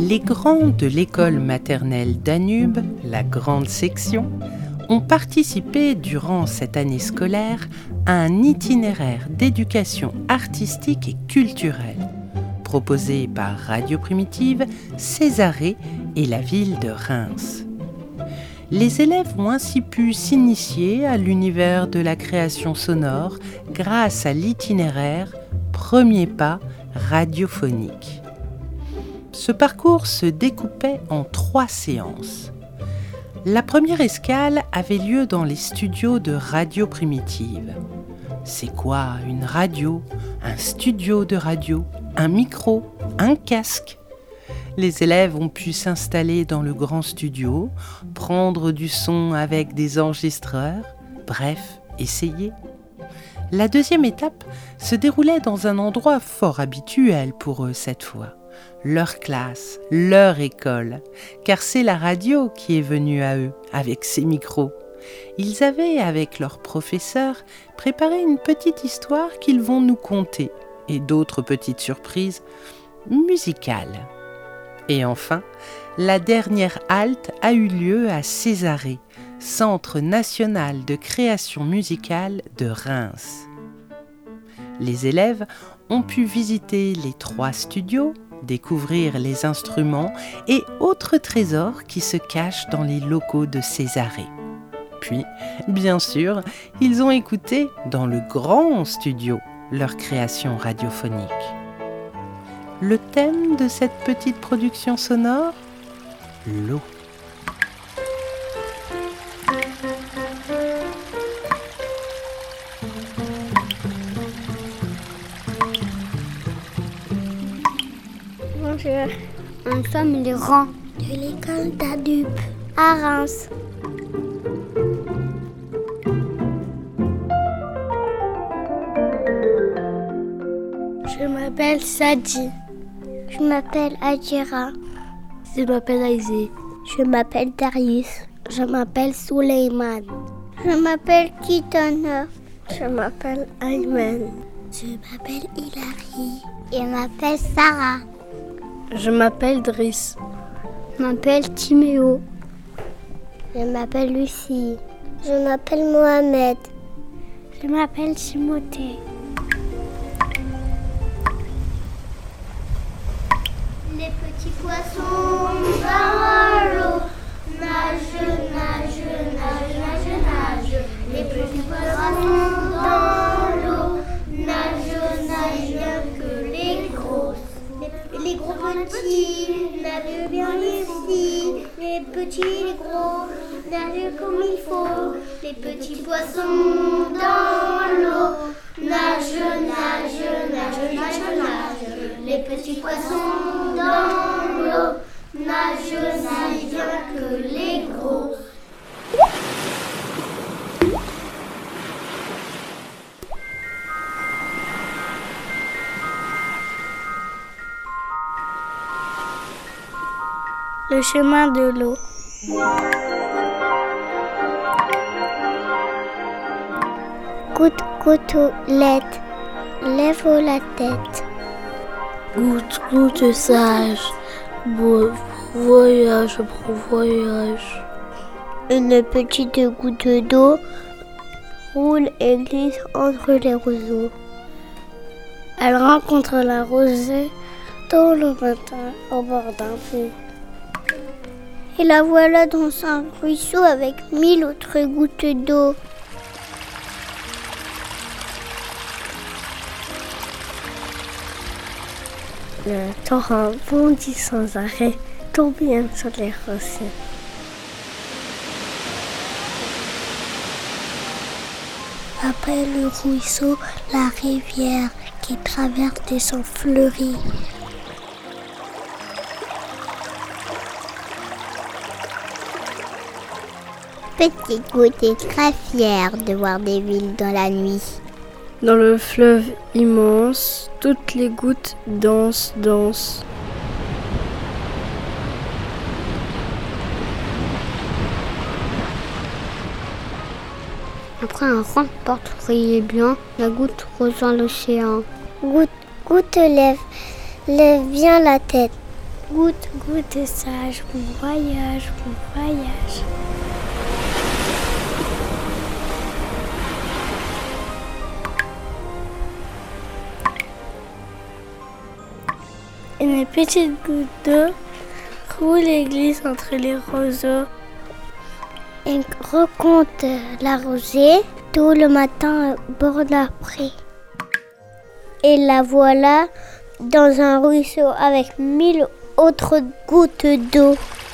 Les grands de l'école maternelle Danube, la grande section, ont participé durant cette année scolaire à un itinéraire d'éducation artistique et culturelle, proposé par Radio Primitive, Césarée et la ville de Reims. Les élèves ont ainsi pu s'initier à l'univers de la création sonore grâce à l'itinéraire Premier pas radiophonique. Ce parcours se découpait en 3 séances. La première escale avait lieu dans les studios de Radio Primitive. C'est quoi une radio, un studio de radio, un micro, un casque ? Les élèves ont pu s'installer dans le grand studio, prendre du son avec des enregistreurs, bref, essayer. La deuxième étape se déroulait dans un endroit fort habituel pour eux cette fois. Leur classe, leur école, car c'est la radio qui est venue à eux avec ses micros. Ils avaient, avec leur professeur, préparé une petite histoire qu'ils vont nous conter et d'autres petites surprises musicales. Et enfin, la dernière halte a eu lieu à Césarée, Centre national de création musicale de Reims. Les élèves ont pu visiter les 3 studios, découvrir les instruments et autres trésors qui se cachent dans les locaux de Césarée. Puis, bien sûr, ils ont écouté dans le grand studio leur création radiophonique. Le thème de cette petite production sonore ? L'eau. Bonjour, nous sommes les rangs de l'école Danube à Reims. Je m'appelle Sadi. Je m'appelle Adjira. Je m'appelle Aizé. Je m'appelle Darius. Je m'appelle Souleyman. Je m'appelle Kitana. Je m'appelle Ayman. Je m'appelle Hilary. Je m'appelle Sarah. Je m'appelle Driss. Je m'appelle Timéo. Je m'appelle Lucie. Je m'appelle Mohamed. Je m'appelle Timothée. Les petits poissons dans l'eau nagent, nagent, nagent, nagent, nagent. Les petits poissons dans l'eau nagent, nagent bien que les gros. Les gros petits nagent bien ici. Les petits, les gros nagent comme il faut. Les petits poissons dans l'eau nagent, nagent, nagent, nagent, nagent. Les petits poissons dans l'eau nagent, nagent bien que les gros. Le chemin de l'eau. Goutte, gouttelette, lève la tête. Goutte, goutte sage, voyage, voyage. Une petite goutte d'eau roule et glisse entre les roseaux. Elle rencontre la rosée tôt le matin au bord d'un puits. Et la voilà dans un ruisseau avec 1000 autres gouttes d'eau. Le torrent bondit sans arrêt, tourbillonne sur les rochers. Après le ruisseau, la rivière qui traverse des champs fleuris. Petite goutte est très fière de voir des villes dans la nuit. Dans le fleuve immense, toutes les gouttes dansent, dansent. Après un grand porte-oreiller blanc, la goutte rejoint l'océan. Goutte lève bien la tête. Goutte, goutte sage, bon voyage, bon voyage. Une petite goutte d'eau roule et glisse entre les roseaux. Et recompte la rosée tôt le matin au bord de la pré. Et la voilà dans un ruisseau avec 1000 autres gouttes d'eau.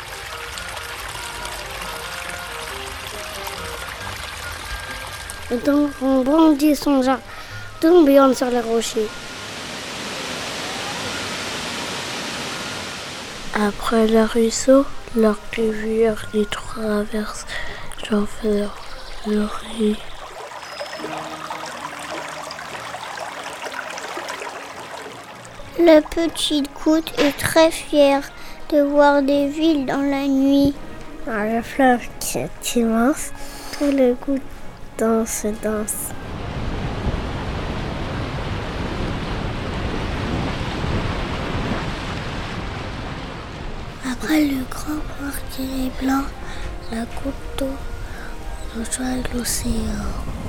Donc on brandit son jarre, tourbillonne sur les rochers. Après le ruisseau, leur rivière les traverse, j'en fais le riz. La petite goutte est très fière de voir des villes dans la nuit. Dans le fleuve qui est immense, tous les gouttes dansent. Après le grand portier blanc, la goutte d'eau rejoint l'océan.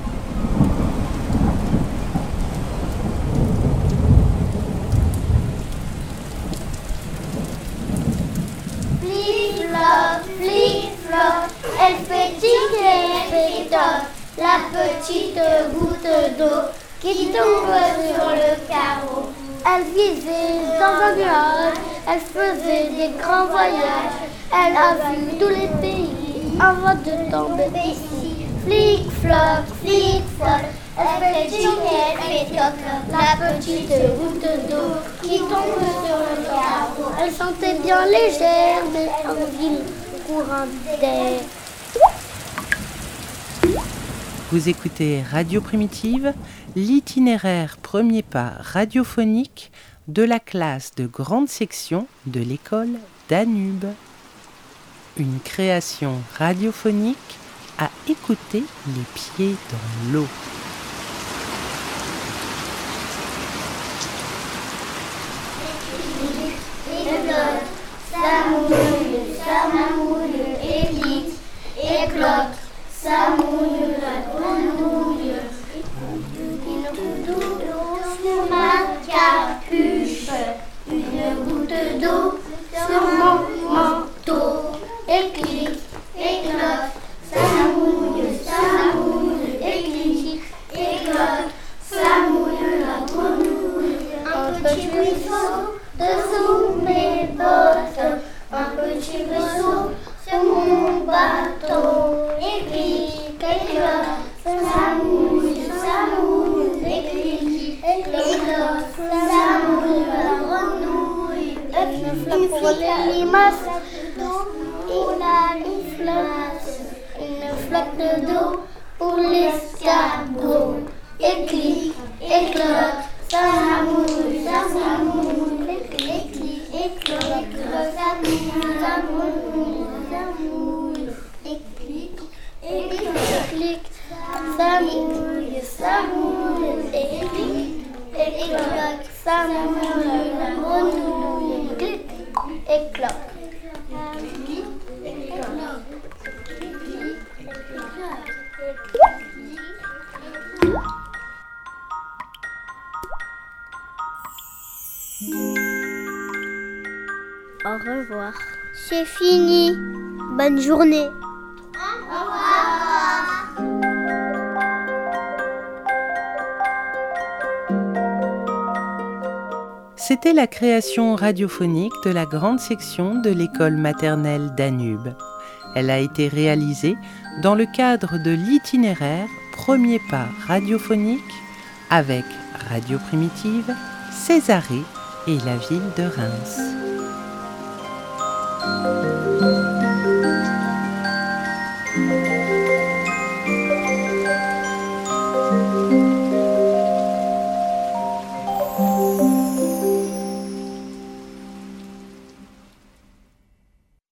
Flic-floc, elle fait tic et fait toc, la petite goutte d'eau qui tombe sur le carreau. Elle vivait dans un nuage, elle faisait des grands voyages, elle a vu tous les pays avant de tomber ici. Flic-floc, elle fait tic et fait toc, la petite goutte d'eau qui tombe sur le carreau. Elle sentait bien légère, mais en ville courant d'air. Vous écoutez Radio Primitive, l'itinéraire premier pas radiophonique de la classe de grande section de l'école Danube. Une création radiophonique à écouter les pieds dans l'eau. Ça mouille, éclote, ça mouille la grenouille. Une goutte d'eau sur ma capuche, une goutte d'eau sur mon manteau. Éclite, éclote, ça mouille, éclite, éclote, ça mouille la grenouille. Un petit ruisseau dessous mes bottes, un petit vaisseau sur mon bateau. Éclite, éclote, ça mouille, éclite, éclote, ça mouille la grenouille. Une flotte pour les limaces, une flotte d'eau pour l'escargot. Éclite, éclote, ça mouille, éclite, éclote, ça mouille, éclite, éclite, ça mouille, éclite, éclote, ça mouille la grenouille. Éclite, éclote. Au revoir. C'est fini. Bonne journée. Au revoir. C'était la création radiophonique de la grande section de l'école maternelle Danube. Elle a été réalisée dans le cadre de l'itinéraire Premier pas radiophonique avec Radio Primitive, Césarée et la ville de Reims.